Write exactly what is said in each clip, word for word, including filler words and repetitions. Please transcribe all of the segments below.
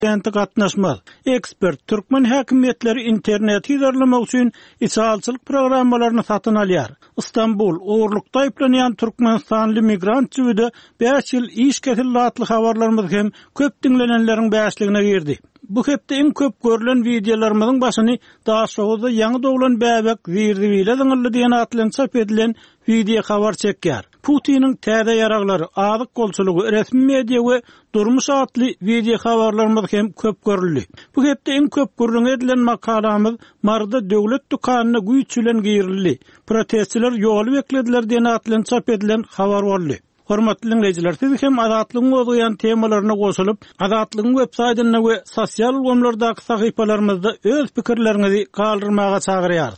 studenti gatnaşmaz. Ekspert türkmen häkimetleri internet ýerlemek üçin ishalçylyk programmalaryny satyn alýar. İstanbul uğurlukda aýplanýan Türkmenistanly migrant jüwide beş ýyl iş kesillatly habarlarymyz hem köp dinlenenleriň beşligine girdi. Bu hepde en köp görülen videolarymyzyň başyny daha şoğuda ýangy doglan bäbek wirdi bile diňildi diýen atlan çap edilen video habar çekýär. Putiniň täze ýaraglary, azyk golçulugy, resmi media we durmuş atly video habarlarymyz hem köp görüldi. Bu hepde en köp görülen edilen makalamyz Marda döwlet dukanyna güýçülen girildi. Protestçiler ýoly beklediler diýen atlan çap edilen habar boldy. Hormatly dinleýijiler, siz hem azatlygyň goýan temalaryna goşulyp, azatlygyň websaýtyna we sosial ulgamlardaky sahypalarymyzda öz pikirleriňizi galdyrmaga çagyrýar.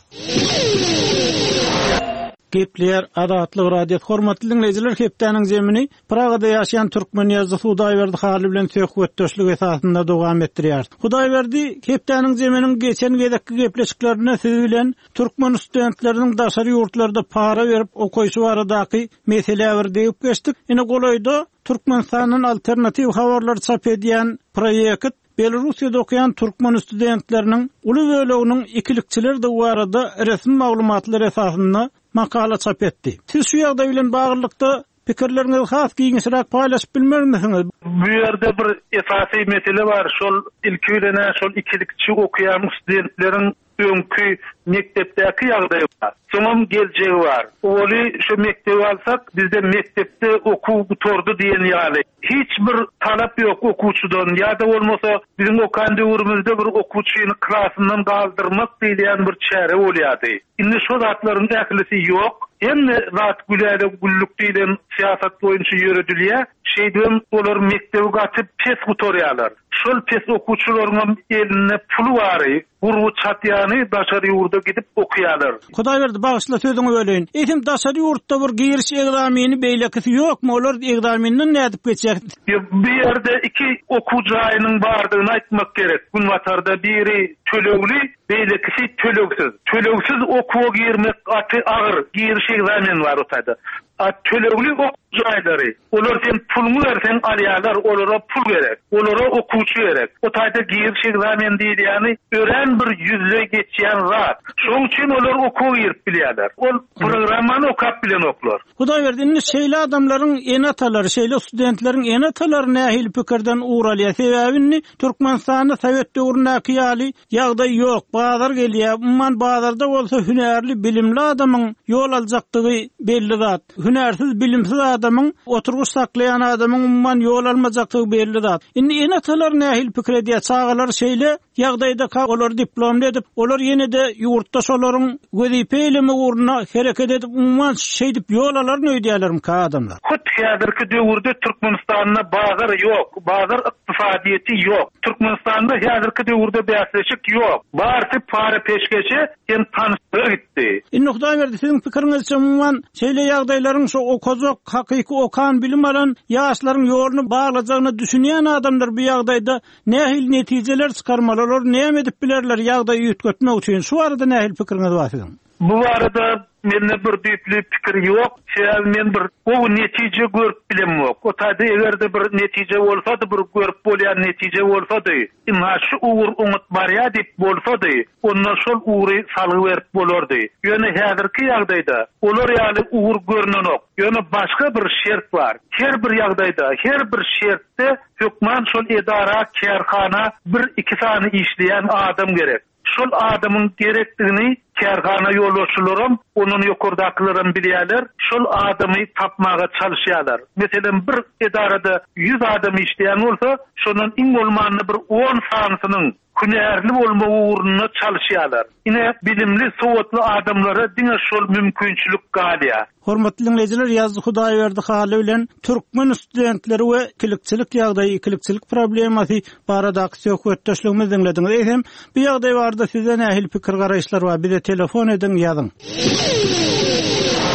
Gepler Azatlyk radio hormatly dinleýijiler, hepdeniň jemini Pragada ýaşaýan türkmen ýazgysy Hudaýberdi Haly bilen söhbetdeşlik esasynda dowam etdirýär. Hudaýberdi hepdeniň jeminiň geçen gezekki gepleşiklerine siz bilen türkmen studentleriniň daşary ýurtlarda para berip okuýşy baradaky meseleleri diýip geçdik. Ine golaýda Türkmenistanyň alternativ habarlar çap edýän proýekt Belarusyada okuyan Türkmen studentlerinin uly böleginiň ikilikçiler de barada resmi maglumatlar esasynda makala çap etdi. Siz şu ýagdaý bilen baglanykda pikirlerinizi has giňişirek paýlaşyp bilmermisiňiz? Bu ýerde bir esasy mesele bar. Şol ilki bilen şol ikilikçi okuyan studentleriň öňkü mektepdäki ýagdaýy bar. Soňam geljegi bar. Oly şu mektebi alsak, bizde mektepde okuw butordy diýen ýaly. Hiç bir talap ýok okuwçydan. Ýa-da bolmasa bizim okan döwrümizde bir okuwçyny klasyndan galdyrmak diýen bir çäre bolýardy. Indi şu zatlaryň ählisi ýok. Emme zat güläle güllük diýen siýasat boýunça ýöredilýär. Şeýdem olar mektebi gatyp pes gutorýarlar. Şol pes okuwçylaryň eline pul bary, gurgu çatýany daşary ýurda gidip okuýarlar. Hudaýberdi bagyşla sözüňi böleýin. Etim daşary ýurtda bir giriş egzamini beýlekisi ýokmy? Olar egzaminden nädip geçýär? Bu ýerde iki okuw jaýynyň bardygyny aýtmak gerek. Günwatarda biri tölegli, beýlekisi tölegsiz. Tölegsiz okuwa girmek aty agyr, giriş egzamin bar otady. At tölegli okuw jaýlary, olar sen pulmy bersen alýarlar, olara pul gerek. Olara okuwçy gerek. Otayda giriş egzamin diýýäni ören bir ýüzle geçýän zat. Şoň üçin olar okuw girip bilýärler. Ol programmany okap bilen oklar. Hudaýberdi, indi şeýle adamlaryň en atalary, şeýle studentleriň en atalary nähil pikirden uğralýar. Sebäbini Türkmenistanda Sowet döwründäki ýaly ýagdaý ýok. Bazar gelýär. Umman bazarda bolsa hünärli, bilimli adamyň ýol aljakdygy belli zat. Hünärsiz, bilimsiz adamyň oturguş saklayan adamyň umman ýol almajakdygy belli zat. Indi en atalar nähil pikir edýär. Çağalar şeýle ýagdaýda ka olar diplomly edip, olar ýene de ýurtda şolaryň wezipe eleme uruna hereket edip umman şeýdip ýol alaryny öýdýärler ka adamlar. Hut häzirki döwürde Türkmenistanda bazar ýok, bazar ykdysadyýety ýok. Türkmenistanda häzirki döwürde bäsleşik ýok. Barty para peşkeçi hem tanışdyr gitdi. Indi Hudaýberdi, siziň pikiriňizçe umman şeýle ýagdaýlaryň şu okozok, hakyky okan bilim alan ýaşlaryň ýoluny baglajagyny düşünýän adamlar bu ýagdaýda nähil netijeler çykarmalar, näme edip bilerler ýagdaýy ýetgetmek üçin? Şu arada nähil pikiriňiz bar siziň? Bu arada mende bir düýpli pikir ýok. Şeýle men bir o netije görüp bilemok. Otady egerde bir netije bolsady, bir görüp bolýan netije bolsady, imma şu ugur umut barýa dip bolsady, ondan şol ugury salyp berip bolardy. Ýöne häzirki ýagdaýda olar ýaly ugur görnenok. Ýöne başga bir şert bar. Her bir ýagdaýda, her bir şertde hökman şol edara, kärhana bir iki sany işleýän adam gerek. Şol adamyň gerekdigini kärhana ýolbaşçylarym, onuň ýokurdakylarym bilýärler. Şol adamy tapmaga çalyşýarlar. Meselem bir edarada yüz adam işleýän bolsa, şonuň iň bolmany bir on sanysynyň günärli bolmagy uğruna çalyşýarlar. Ine bilimli, sowatly adamlara diňe şol mümkinçilik galýar. Hormatly dinleýijiler, ýazdy Hudaýberdi Haly bilen türkmen studentleri we ikilikçilik ýagdaýy, ikilikçilik problemasy baradaky söhbetdeşligimizi dinlediňiz. Hem bu ýagdaý barada size nähil pikir garaýşlar bar? Bize telefon edin, ýazyň.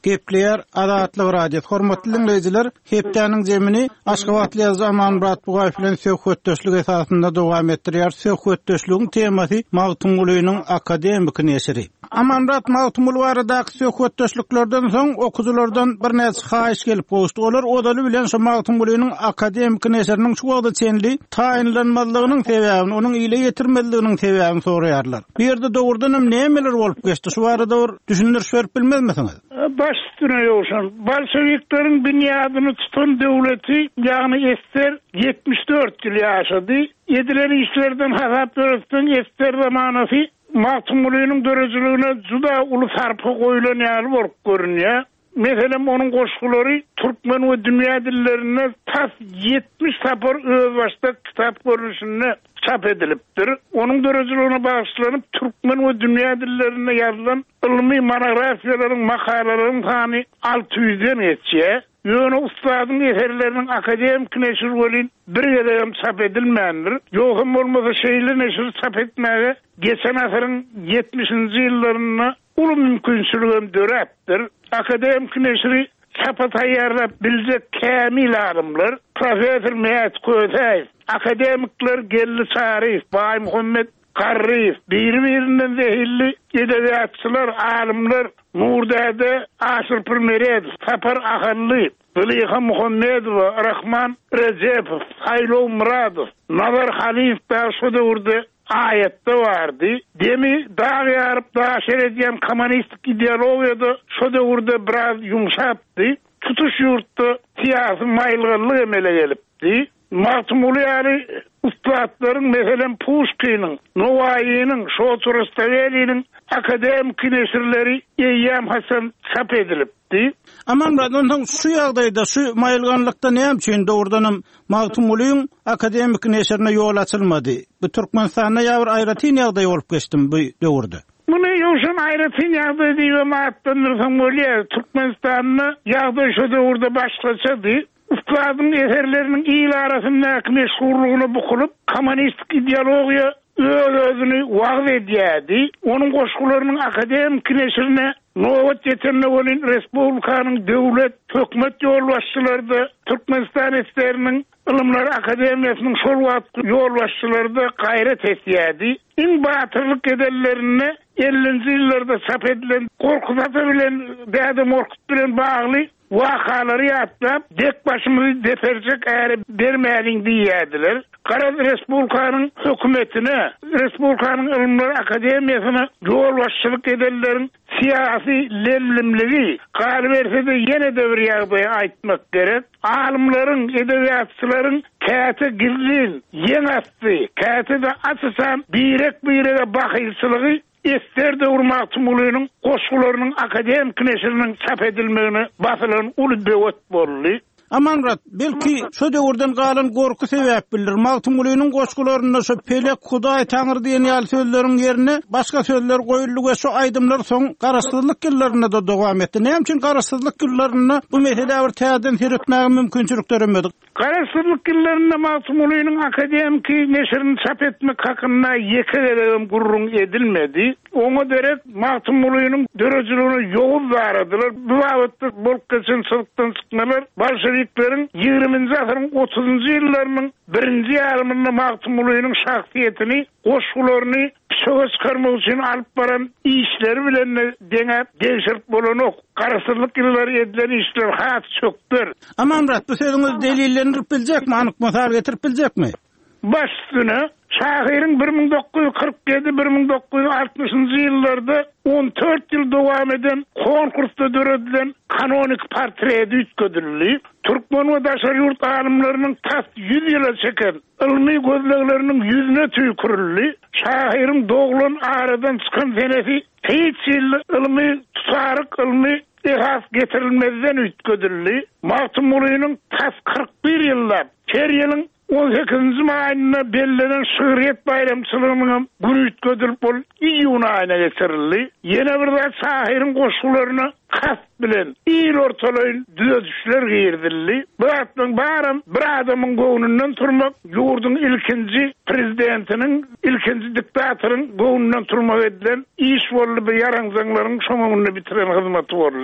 Gepleyer Adatlyk radio. Hormatly dinleyijiler, hepdeniň jemini Aşgabatly Aman Murat Bugaýew bilen söhbetdeşlik esasynda dowam etdirýär. Söhbetdeşligiň temasy Magtym Gulynyň akademik nesiri. Aman Murat Magtym Guly baradaky söhbetdeşliklerden soň okuwçylardan bir näçe haýyş gelip goşdy. Olar odaly bilen şu Magtym Gulynyň akademik nesiriniň şu wagtda çenli taýinlanmalygynyň sebäbini, onuň ýyla ýetirmeliginiň sebäbini soraýarlar. Bu ýerde dogrudan nämeler bolup geçdi? Şu barada düşündürüş berip bilmezmisiňiz? Baş üstüne yoğuşan. Bolşeviklerin bünyadını tutan devleti, yani Ester yetmiş dört yıl yaşadı. Yedileri işlerden hasap dörüsten Ester zamanası Magtym Gulynyň dörejiliğine juda uly sarpy goýulan ýaly bolup görünýär. Meselem onun koşkulary Türkmen we dünýä dillerine tas yetmiş sapar öz başda kitap görünüşünde çap edilipdir. Onun dörejiliğine bağışlanıp Türkmen we dünýä dillerine yazılan ilmi monografiýalaryň, makalalaryň sany altı yüzden geçýär. Ýöne ustadyň eserleriniň akademik neşir bolýan bir ýerem çap edilmändir. Ýogam bolmasa şeýle neşir çap etmäge geçen asyryň yetmişinji ýyllaryna uly mümkinçiligim döräpdir. Akademik neşri çapa taýýarlap biljek kämil adamlar, professor Mehmet Kötäýew, akademikler Gelli Çarif, Bay Muhammed Karriýew, bir-birinden zehirli edebiýatçylar, alimler, Nurdäde Aşyr Pirmeredow, Sapar Ahally, Züleyha Muhammedowa, Rahman Rejepow, Haylo Muradow, Nazar Halif da şu döwürde ayette vardı. Demi dağ yarıp dağ şeredyen komünistik ideologiyada şu döwürde biraz yumşaptı. Tutuş yurtta siyasi maýylgylyk emele gelipdi. Magtym Guly ustadlaryň meselen Pushkin'in, Novaýynyň, Şoturistaweliň akademik nesirleri Eýýam Hasan çap edilipdi. Aman ondan şu ýagdaýda şu maýylganlykda näme üçin dogrudanam Magtym Gulyň akademik nesirine ýol açylmady? Bu Türkmenistanda ýa-bir aýratyn ýagdaý bolup geçdim bu döwürde. Bunu ýoşan aýratyn ýagdaý diýip maýatdyrsaň bolýar. Türkmenistanyň ýagdaý şu döwürde başlaçady. Ustadyň eserleriniň ýyl arasyndaky meşhurlygyny bukulup, kommunistik ideologiýa öz-özüni wagt edýärdi. Onuň goşgularynyň akademik nesirine nowat ýetenle bolan respublikanyň döwlet, hökümet ýolbaşçylary Türkmenistan eserleriniň Ilimler Akademiýasynyň şol wagtky ýolbaşçylary gaýret etýärdi. Iň batyrlyk edellerine ellinji ýyllarda çap edilen Korkuzata bilen Däde Morkut bilen bagly wakalary ýatlap, dek başymyzy deperjek äri bermäliň diýýärdiler. Garaz Respublikanyň hökümetine, Respublikanyň Ilimler Akademiýasyna ýolbaşçylyk edenleriň siyasi lemlimligi galbersede ýene de bir ýagdaý aýtmak gerek. Alimlaryň, edebiýatçylaryň käte girdin, ýeňatdy, käte de açysan birek birege bahylçylygy Ester de Magtym Gulynyň goşgularynyň akademik nesiriniň çap edilmegine basylan uly döwet boldy. Aman Murat, belki şu döwürden galan gorku sebäp bilir. Magtym Gulynyň goşgularyna şu pelek Hudaý Taňry diýen ýaly sözleriň ýerine başga sözler goýuldy we şu aýdymlar soň garaşsyzlyk ýyllaryna da dowam etdi. Näme üçin garaşsyzlyk ýyllaryna bu mesele bir täzeden hiretmäge mümkinçilik göremedik? Garaşsyzlyk ýyllarynda Magtym Gulynyň akademik nesirini çap etmek hakynda ýeke derem gurrun edilmedi. Oňa derek Magtym Gulynyň dörejiliğini ýoğuz baradylar. Bu wagtda bolup geçen çykdan çykmalar Bolşeviklerin ýygrimiňji asyryň otuzunji ýyllarynyň birinji ýarymynda Magtym Gulynyň şahsiýetini, goşgularyny şöwe çykarmak üçin alyp baran işleri bilen deňep degşirip bolanok. Garaşsyzlyk ýyllary edilen işler hat çökdir. Aman Murat, bu sözüňiz delillendirip biljekmi, anyk masal getirip biljekmi? Baş üstüne şahyryň bir ming dokuz yüz kırk ýedi bir ming dokuz yüz altmışynjy ýyllarda on dört ýyl dowam eden konkursda döredilen kanonik portreti üýtgedildi. Türkmen we daşary ýurt alimläriniň tas yüz ýyla çeken ilmi gözlegleriniň ýüzüne tüýkürildi. Şahyryň doglan aradan çykan senesi hiç ilmi tutaryk ilmi ehas getirilmezden üýtgedildi. Magtym Gulynyň tas kırk bir ýyllap her ýylyň on sekizinji maýyna bellenen şöhret bayramçylygynyň günü üýtgedilip bol iýun aýyna geçirildi. Ýene bir de şahyryň goşgularyna kas bilen ýyl ortalaýyn düzüşler girdildi. Bu atlyň barym bir adamyň göwnünden turmak, ýurduň ilkinji prezidentiniň, ilkinji diktatoryň göwnünden turmak edilen iş boldy, bir ýaraňjanglaryň şoňuny bitiren hyzmaty boldy.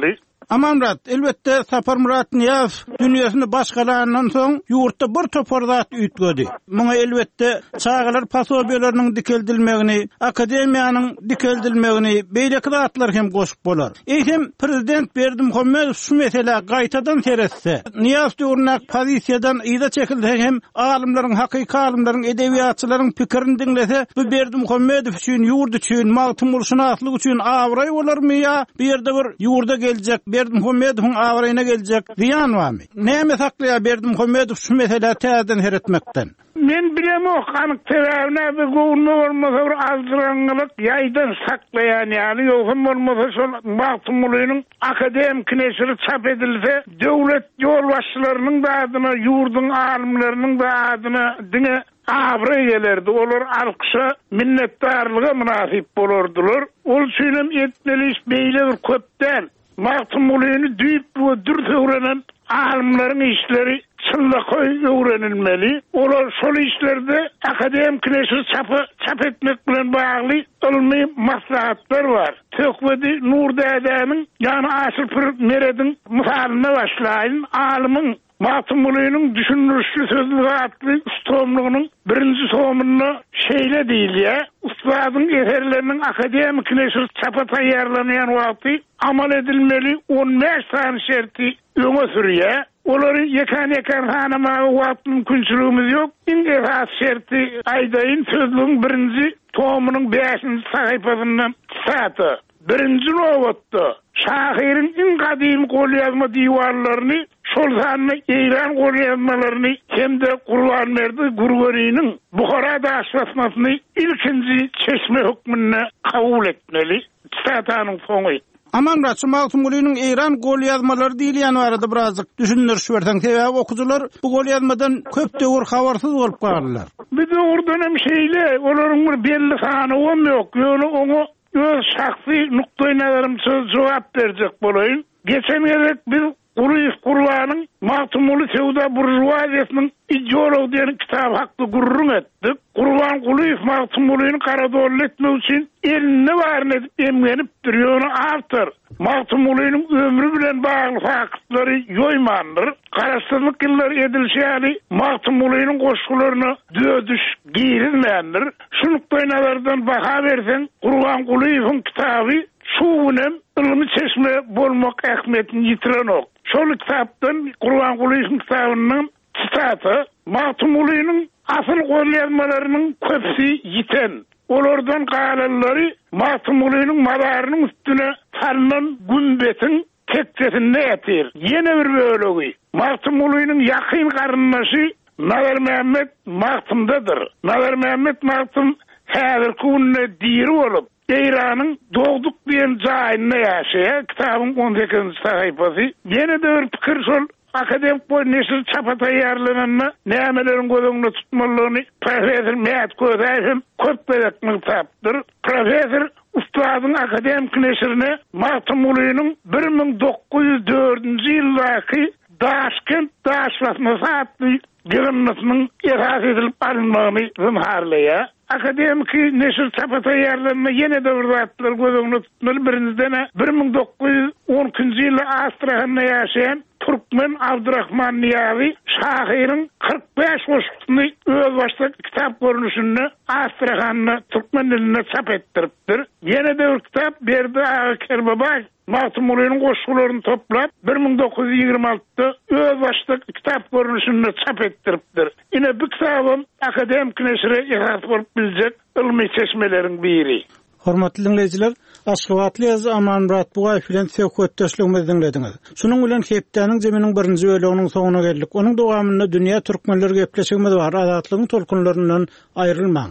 Aman Murat, elbette Sapar Murat Niyaz dünýäsini başgalarından soň ýurtda bir topar zat üýtgedi. Muňa elbette çağalar pasobiyalarynyň dikeldilmegini, akademiýanyň dikeldilmegini, beýleki zatlar hem goşup bolar. Eýsem prezident Berdimuhammedow şu mesele gaýtadan teretse, Niyaz döwrüne pozisiýadan ýa-da çekilse hem alimlaryň, hakyky alimlaryň, edebiýatçylaryň pikirini dinlese, bu Berdimuhammedow üçin, ýurt üçin, magtym bolşunaklyk üçin awray bolarmy ýa bir ýerde bir ýurda geljek Berdimuhammedowyň awraýyna geljek ziýan barmy? Näme saklaýar Berdimuhammedow şu mesele täzeden heretmekden? Men bilem o kanık sebäbine bir gowunma bolmasa bir azdyranlyk ýaýdan saklaýan ýaly ýoksa bolmasa şol magtym bolynyň akademik neşri çap edilse döwlet ýol başçylarynyň da adyna, ýurdun alimleriniň da adyna diňe abry gelerdi. Olar alkışa, minnetdarlyga münasip bolardylar. Ol üçin etmeliş beýle bir köpden magtym bolyny düýüp we dürt öwrenen alimleriň işleri çynlyky öwrenilmeli. Olar şol işlerde akademik neşri çapy çap etmek bilen bagly ilmi maslahatlar bar. Tökwedi Nurdädäniň ýani Asyl Pir Meredin misalyna başlaýyn. Alimyň magtym bolynyň düşünürüşli sözlügi atly ustamlygynyň birinji somyny şeýle diýilýär. Ustadyň eserleriniň akademik neşri çapa taýýarlanýan wagty amal edilmeli on beş sany şerti öňe sürýär. Olary ýekan-ýekan hanamagy wagt mümkinçiligimiz ýok. Indi has şerti aýdaýyn sözlügiň birinji tomynyň beşinji sahypasyndan saty. Birinji nowatda şahyryň iň gadymy golýazma diýwarlaryny, şol sanyny eýran golýazmalaryny hemde Gurbanmerdi Gurgöriýniň Buhara daşmasmasyny ilkinji çeşme hukmyna kabul etmeli. Satanyň soňy. Aman Murat, magtym bolynyň eýran golýazmalary diýilýän barada birazdyk düşündürüş berseň, sebäbi okujylar bu golýazmadan köp döwür habarsyz bolup galdylar. Bir de ordan hem şeýle, olaryň bir belli sany ýok. Ýöne oňa öz şahsy nukta-i nazarym jogap berjek bolayyn. Geçen gerek bir Guruyf Gurbanyň magtym boly sewda burjuwaziýasynyň ideolog diýen kitap hakda gurrun etdik. Gurban Guruyf magtym bolyny garadol etmek üçin elini baryn edip emgenip durýany awtor. Magtym bolynyň ömrü bilen bagly faktlary ýoýmandyr. Garaşdyrlyk ýyllary edilşäli magtym bolynyň goşgularyny dödüş girilmändir. Şu nukta-i nazardan baha berseň Gurban Guruyfyň kitaby şuwunem ilmi çeşme bolmak ähmiýetini ýitirenok. Şol kitapdan Gurban Guruyfyň kitabynyň sitaty magtym bolynyň asyl golýazmalarynyň köpsi ýiten. Olardan galanlary magtym bolynyň madarynyň üstüne salynan günbetin tekçesinde ýatyr. Ýene bir bölegi magtym bolynyň ýakyn garyndaşy Nazar Mehmet magtymdadyr. Nazar Mehmet magtym häzir kunne diýri bolup Eýranyň Dogduk diýen jaýynda ýaşaýar. Kitabyň on sekizinji sahypasy. Ýene de bir pikir şol akademik boy neşir çapa taýýarlananna nämeleriň gözüňde tutmalygyny professor Mehat Közaýew köp berekmi tapdyr. Professor ustadyň akademik neşirine magtym bolynyň bir ming dokuz ýüz dördünji ýyldaky Daşkent daşmasmasy atly girinmasynyň esas edilip alınmagyny zymharlaýar. Akademik neşir çapa taýýarlanma ýene de bir zatlar gözüňde tutmaly. Birinciden bir ming dokuz ýüz on üçinji ýylda Astrahanda ýaşaýan Türkmen Abdurrahman Niyazi şahyryň kırk beş goşgyny öz başlyk kitap görnüşinde Astrahanda Türkmen diline çap etdiripdir. Ýene de bir kitap berdi Kerbabay magtym bolynyň goşgularyny toplap bir ming dokuz ýüz ýygrimi altyda öz başlyk kitap görnüşinde çap etdiripdir. Ine bu kitabym akademik neşre ýarat bolup biljek ilmi çeşmeleriň biri. Hormatly dinleyijiler, Aşgabatly ýazy Aman Murat Bugaýew bilen söhbetdeşligimizi dinlediňiz. Şunuň bilen hepdeniň jeminiň birinji bölüginiň soňuna geldik. Onuň dowamynda dünýä türkmenleri gepleşigimiz bar. Azatlygyň tolkunlaryndan aýrylmaň.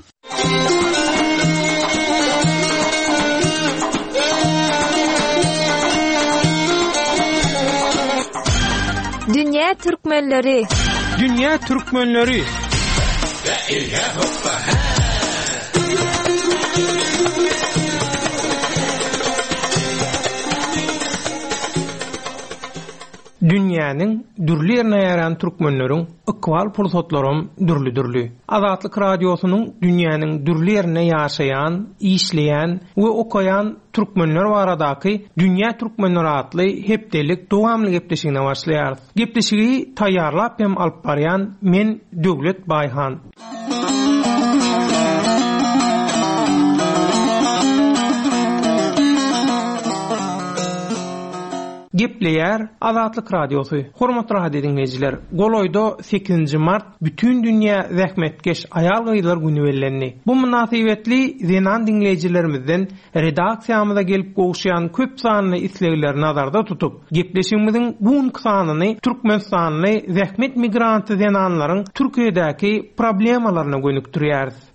Dünýä türkmenleri. Dünýä türkmenleri. Dünýäniň dürli ýerine ýaran türkmenleriň ikwal pursatlarym dürli-dürli. Azatlyk radiosynyň dünýäniň dürli ýerine ýaşaýan, işleýän we okaýan türkmenler baradaky Dünýä türkmenleri atly hepdelik dowamly gepleşigine başlaýar. Gepleşigi taýýarlap hem alyp barýan men Döwlet Baýhan. Gepleýär Azatlyk radiosu. Hormatly radio dinleýijiler, Goloýda sekizinji mart bütün dünýä zähmetkeş aýal gyýlar güni bellenli. Bu münasibetli zenan dinleýijilerimizden redaksiýamyza gelip gowşaýan köp sanly islegler nazarda tutup, gepleşigimiziň bu sanyny Türkmenistanly zähmet migranty zenanlaryň Türkiýedäki problemalaryna gönükdirýär.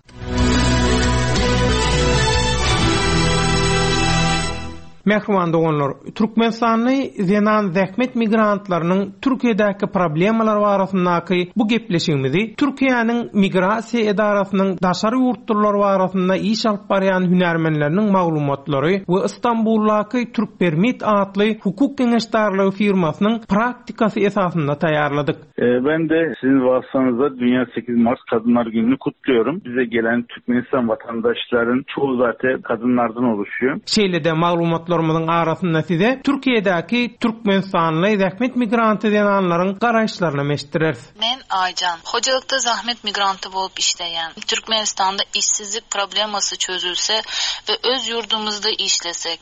Mehruman dogonlar, Türkmenistanly zenan zähmet migrantlarynyň Türkiýedäki problemlar barasyndaky bu gepleşigimizi Türkiýanyň migrasiýa edarasynyň daşary ýurtlar barasynda iş alyp barýan hünärmenleriniň maglumatlary we Istanbuldaky Türk Permit adly hukuk geňeşdarlygy firmasynyň praktikasy esasynda taýýarladyk. E, ben de sizin vasıtanızda Dünya sekizinci Mart Kadınlar Günü'nü kutluyorum. Bize gelen Türkmenistan vatandaşların çoğu zaten kadınlardan oluşuyor. Şeýlede maglumatlarymyzyň arasynda size Türkiýedäki Türkmenistanly zähmet migranty denanlaryň garaşlaryny meşdireriz. Men Aycan, hojalykda zahmet migranty bolup işleýän. Türkmenistanda işsizlik problemasy çözülse ve öz yurdumuzda işlesek.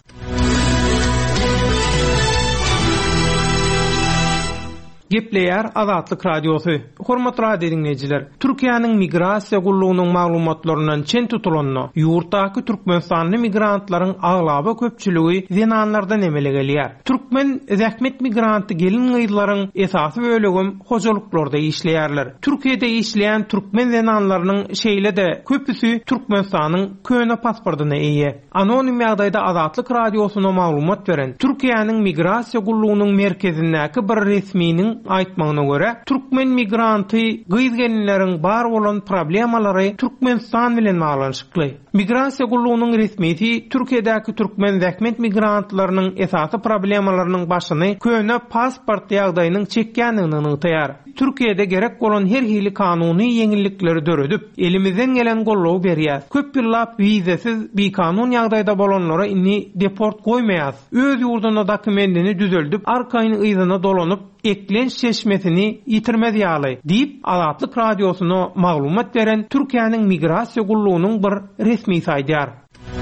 Gepleýär Azatlyk radiosu. Hormatly radio dinleýijiler, Türkiýanyň migrasiýa gullugynyň maglumatlarynyň çen tutulanyny ýurtdaky Türkmenistanly migrantlaryň aglaby köpçüligi zenanlardan emele gelýär. Türkmen zähmet migranty gelin gyýlaryň esasy bölegi hojalyklarda işleýärler. Türkiýede işleýän türkmen zenanlarynyň şeýle-de köpüsi Türkmenistanyň köne pasportyna eýe. Anonim ýagdaýda Azatlyk radiosyna maglumat beren Türkiýanyň migrasiýa gullugynyň merkezindäki bir resminiň aýtmagyna görä, türkmen migranty gyýdgenleriň bar bolan problemalary Türkmenistan bilen baglanşykly. Migrasiýa gullugynyň resmiýeti Türkiýedäki türkmen zähmet migrantlarynyň esasy problemalarynyň başyny köne pasport ýagdaýynyň çekýänligini ýytaýar. Türkiýede gerek bolan her hili kanuny ýeňillikleri döredip, elimizden gelen gollaw berýär. Köp ýyllap wizasiz bir kanun ýagdaýda bolanlara inni deport goýmaýar. Öz ýurduna dokumentini düzeltip, arkaýyny ýzyna dolanyp, eklenç çeşmesini yitirmez ýaly diýip Azatlyk radiosyna maglumat beren Türkiýanyň migrasiýa gullugynyň bir resmi saýtýar.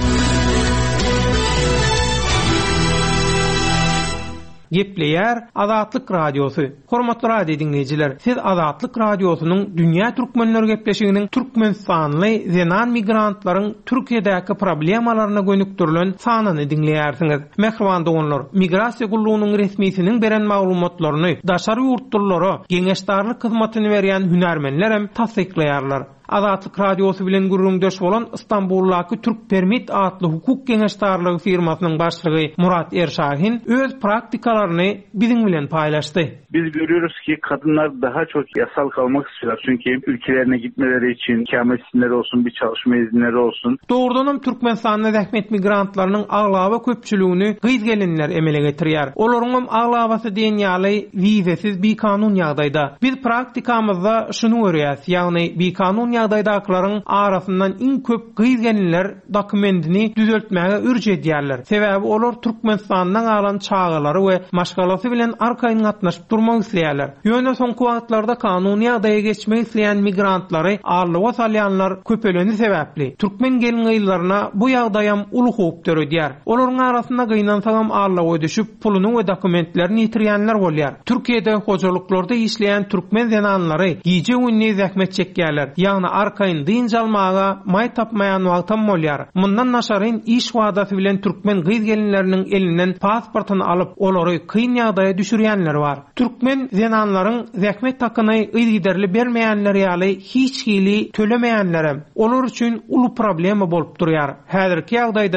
Gepleýär Azatlyk radiosu. Hormatly radio dinleýijiler, siz Azatlyk radiosynyň Dünýä türkmenleri gepleşiginiň Türkmenistanly zenan migrantlaryň Türkiýedäki problemalaryna gönükdirilen sanyny dinleýärsiňiz. Mehruman dogonlar, migrasiýa gullugynyň resmiýetiniň beren maglumatlaryny daşary ýurtlara geňeşdarlyk hyzmatyny berýän hünärmenler hem tasdiklaýarlar. Azatlyk radiosu bilen gurrundaş bolan Istanbuldaky Türk Permit adly hukuk geňeşdarlygy firmasynyň başlygy Murat Erşahin öz praktikalaryny biziň bilen paýlaşdy. Biz görüyoruz ki kadınlar daha çok yasal kalmak istiyorlar. Çünkü ülkelerine gitmeleri için ikamet izinleri olsun, bir çalışma izinleri olsun. Doğrudanam Türkmenistanly zähmet migrantlarynyň aglaby köpçüligini gyýdgelinler emele getirýär. Olaryň aglabasy diýen ýaly wizasiz bir kanun ýagdaýda. Biz praktikamyzda şunu görýäs, ýagny bir kanun ýagdaýdaklaryň arasyndan iň köp gyýdgelinler dokumentini düzeltmäge ürç edýärler. Sebäbi olar Türkmenistandan alan çağalary we maşgalasy bilen arkaýyn gatnaşyp durmak isleýärler. Ýöne soňky wagtlarda kanuny ýagdaýa geçmek isleýän migrantlary arlyga salýanlar köpeleni sebäpli. Türkmen gelin gyýlaryna bu ýagdaýam uly howp töredýär. Olaryň arasynda gynansagam arlyga düşüp puluny we dokumentlerini ýitirýänler bolýar. Türkiýede hojalyklarda işleýän türkmen zenanlary giýje günni zähmet çekýärler. Ýagny arkaýyn dynjalmaga may tapmaýan wagtam bolýar. Mundan naşaryn iş wadasy bilen türkmen gyýdgelinleriniň elinden pasportyny alyp olary kyn ýagdaýa düşürýänler bar. Türkmen zenanlaryň zähmet hakyny ýygyderli bermeýänler ýaly hiç hili tölemeýänler olar üçin uly problema bolup durýar. Häzirki ýagdaýda diýip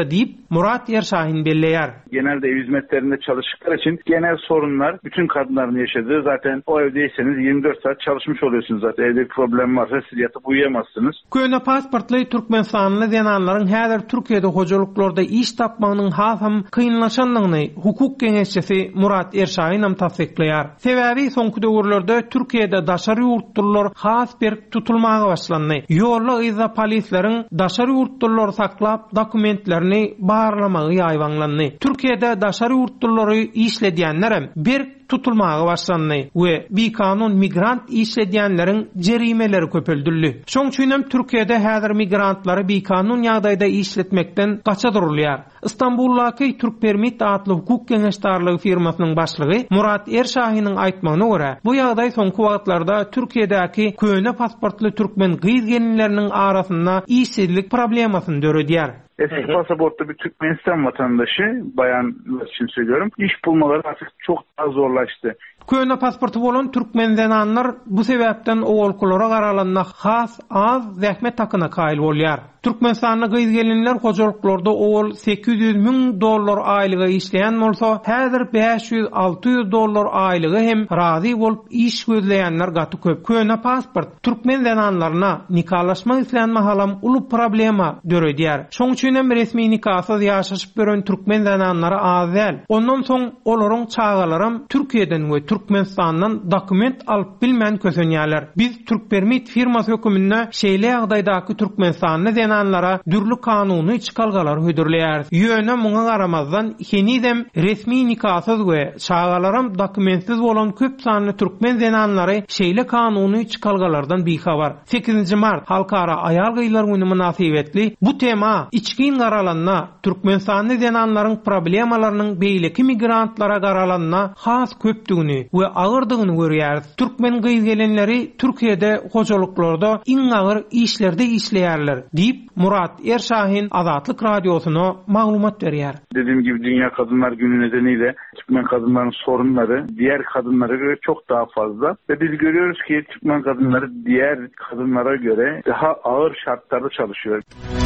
Murat Erşahin belleýär. Genelde ev hizmetlerinde çalıştıkları için genel sorunlar bütün kadınların yaşadığı, zaten o evdeyseniz yirmi dört saat çalışmış oluyorsunuz zaten. Evde bir problem varsa siz yatıp uyuyamazsınız. Köne pasportly Türkmenistanly zenanlaryň häzir Türkiýede hojalyklarda iş tapmagynyň hasam kynlaşanlygyny hukuk geňeşçisi Murat Erşahin hem tasdikleýär. Sebäbi soňky döwürlerde Türkiýede daşary ýurtlar has bir tutulmaga başlandy. Ýolly iza polisleriň daşary ýurtlar saklap dokumentlerini barlamagy ýaýwanlandy. Türkiýede daşary ýurtlary işledýänler bir tutulmaga başlandy we bir kanun migrant işledýänleriň jerimeleri köpeldirdi. Şoň üçin hem Türkiýede häzir migrantlary bir kanun ýagdaýda işletmekden gaçadyrylýar. İstanbuldaky Türk Permit adly hukuk geňeşdarlygy firmasynyň başlygy Murat Erşahynyň aýtmagyna görä, bu ýagdaý soňky wagtlarda Türkiýedäki köne pasportly türkmen gyz gelinleriniň arasynda işsizlik problemasyny döredýär. Eski pasaportlu bir Türkmenistan vatandaşı, bayanlar için söylüyorum, iş bulmaları artık çok daha zorlaştı. Köne pasportu bolan türkmen zenanlar bu sebäpden ogolkulara garalanna has az zähmet takyna kaýyl bolýar. Türkmenistanly gyz gelinler hojalyklarda ogol sekiz yüz ming dollar aýlyga işleýän bolsa, häzir beş yüz altı yüz dollar aýlyga hem razy bolup iş gözleýänler gaty köp. Köne pasport türkmen zenanlaryna nikahlaşmak isleýän mahalam uly problema döredýär. Şoň üçin hem resmi nikahsız ýaşaşyp gören türkmen zenanlary az däl. Ondan soň olaryň çağalarym Türkiýeden we Türkmenistandan dokument alıp bilmän kösenýärler. Biz Türk Permit firmasy hökümünde şeýle ýagdaýdaky Türkmenistanly zenanlara dürli kanuny çykalgalar hödürleýär. Ýöne muňa garamazdan henidem resmi nikahsız we çağalarym dokumentsiz bolan köp sanly türkmen zenanlary şeýle kanuny çykalgalardan bihabar. sekizinji mart Halkara aýal gyýlar güni münasibetli bu tema içkin garalanna Türkmenistanly zenanlaryň problemalarynyň beýleki migrantlara garalanna has köpdigini we agyrdygyny görýär. Türkmen gyz gelenleri Türkiýede hojalyklarda iň agyr işlerde işleýärler diýip Murat Erşahin Azatlyk Radiosyna maglumat berýär. Dediğim gibi Dünya Kadınlar Günü nedeniyle Türkmen kadınların sorunları diğer kadınlara göre çok daha fazla ve biz görüyoruz ki Türkmen kadınları diğer kadınlara göre daha ağır şartlarda çalışıyor.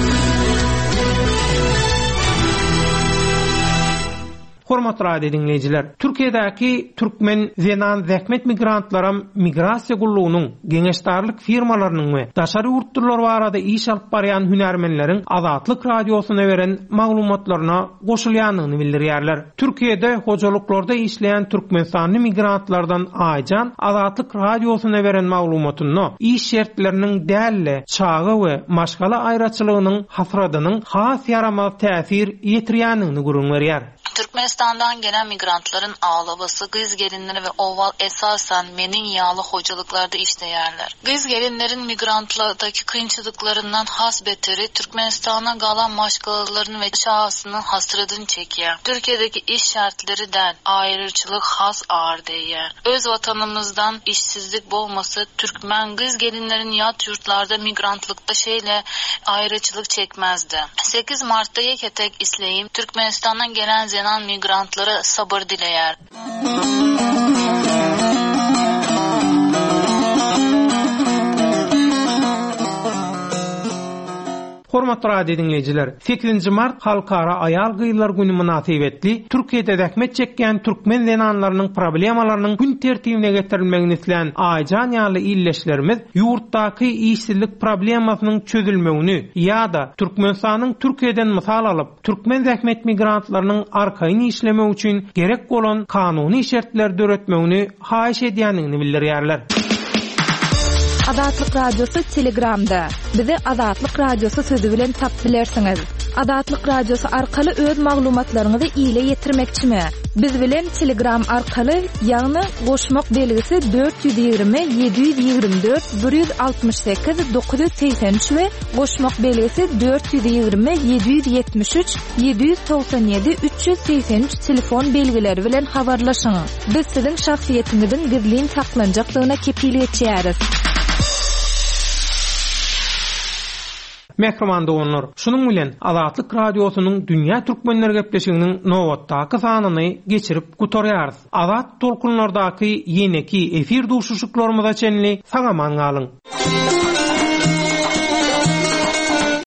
Hormatly radio dinleyijiler, Türkiýedäki türkmen zenan zähmet migrantlaram migrasiýa gullugynyň geňeşdarlyk firmalarynyň we daşary ýurtlar barada iş alyp barýan hünärmenleriň Azatlyk Radiosyna beren maglumatlaryna goşulýanyny bildirýärler. Türkiýede hojalyklarda işleýän türkmenstanly migrantlardan aýjan Azatlyk Radiosyna beren maglumatyny iş şertleriniň dälle, çağı we maşgala aýraçylygynyň hasradynyň has yaramaz täsir ýetirýänyni görüňär. Türkmenistan'dan gelen migrantların ağlaması, gyz gelinleri ve oval esasen menin yağlı hocalıklarda işleyerler. Gyz gelinlerin migrantlardaki kıyınçılıklarından has beteri Türkmenistan'a galan maşgalalarını ve şahsının hasradını çekiyor. Türkiye'deki iş şartlarından ayrıcılık has ağır değer. Öz vatanımızdan işsizlik bolması Türkmen gyz gelinlerin yat yurtlarda migrantlıkta şeyle ayrıcılık çekmezdi. sekiz Mart'ta yeketek isleyim Türkmenistan'dan gelen zenan migrantlara sabır dileyer. Hormatly radio dinleyijiler, sekizinji mart Halkara aýal gyýlar güni münasibetli Türkiýede zähmet çekýän türkmen zenanlarynyň problemalarynyň gün tertibine getirilmegini isleýän aýjan ýaly illeşlerimiz ýurtdaky işsizlik problemasynyň çözülmegini ýa-da Türkmenistanyň Türkiýeden mysal alyp türkmen zähmet migrantlarynyň arkaýyny işlemek üçin gerek bolan kanuny şertler döretmegini haýyş edýänini bildirýärler. Azatlyk Radiosu Telegramda. Bizi Azatlyk Radiosu sözü bilen tap bilersiňiz. Azatlyk Radiosu arkaly öz maglumatlaryňyzy ýyla ýetirmekçimi? Biz bilen Telegram arkaly ýagny goşmak belgisi dört yüz yirmi yedi yüz ýigrimmi dört bir yüz altmış sekiz dokuz yüz seksen üç we goşmak belgisi dört yüz yirmi yedi yüz yetmiş üç yedi yüz doksan yedi üç yüz seksen üç telefon belgileri bilen habarlaşyň. Biz siziň şahsiýetiňizin gizlin saklanjaklygyna kepillik etýäris. Mehriman doganlar, şunun bilen Azatlyk Radiosynyň Dünýä Türkmenleri gepleşiginiň nowatdaky sanyny geçirip gutarýarys. Azat tolkunlardaky ýeneki efir duşuşyklarymyza çenli sagaman galyň.